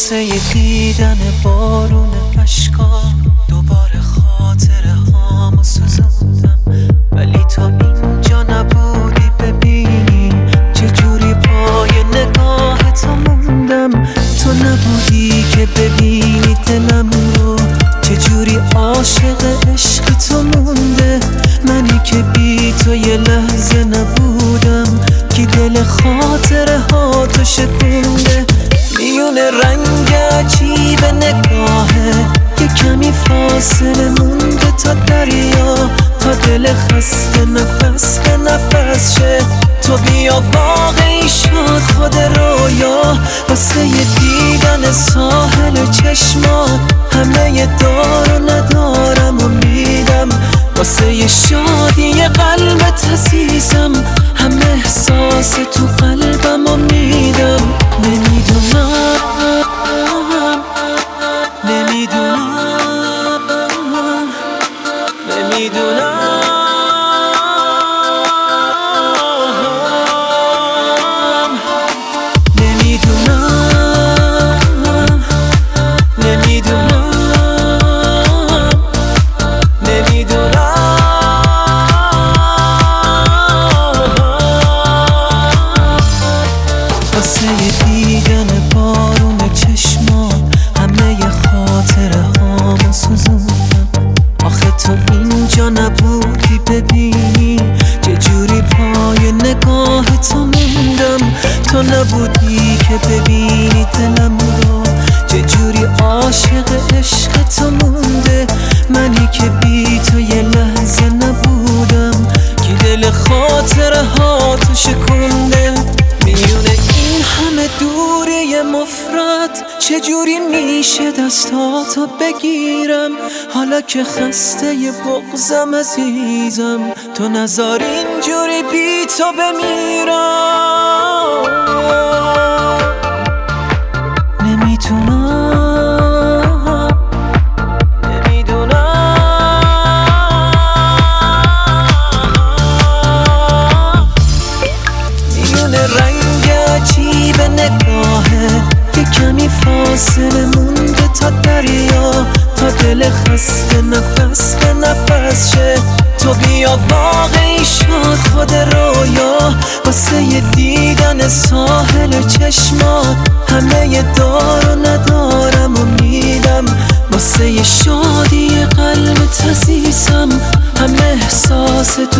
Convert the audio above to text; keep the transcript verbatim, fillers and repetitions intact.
واسه دیدن بارون اشکا دوباره خاطره هامو سوزوندم، ولی تا اینجا نبودی ببینی چجوری پای نگاه تو موندم. تو نبودی که ببینی دلم رو چجوری عاشق عشق تو مونده. منی که بی تو یه لحظه نبودم که دل خاطره ها تو شکونده. میون رنگ عجیب نگاهه یه کمی فاصله مونده تا دریا، تا دل خسته نفس به نفس شه. تو بیا واقعی شد خود رویا، واسه یه دیدن ساحل چشمات همه دار و ندارم و میدم. واسه یه شادی قلبت عزیزم همه احساس تو قلبم و میدم. نمیدونم نمیدونم نمیدونم واسه دیدن بارون چشمات همه ی خاطره هامو سوزوندم. آخه تو اینجا نبودی ببینی چجوری پای نگاه تو موندم. تو نبودی که ببینی دلم رو چجوری عاشق عشق تو مونده. منی که بی تو یه لحظه نبودم که دل خاطره ها تو شکونده. میونه این همه دوری مفرد چجوری میشه دستاتو بگیرم، حالا که خسته ی بغضم عزیزم تو نذار اینجوری بی تو بمیرم. نمیتونم نمیدونم میونه رنگ عجیب نگاهه یه کمی فاصله مونده تا دریا، تا دل خسته نفس به نفس شه. تو بیا واقعی شد خود رویا، واسه یه دیدن ساحل چشمات همه ی دار و ندارم و میدم. واسه یه شادی قلبت عزیزم همه احساس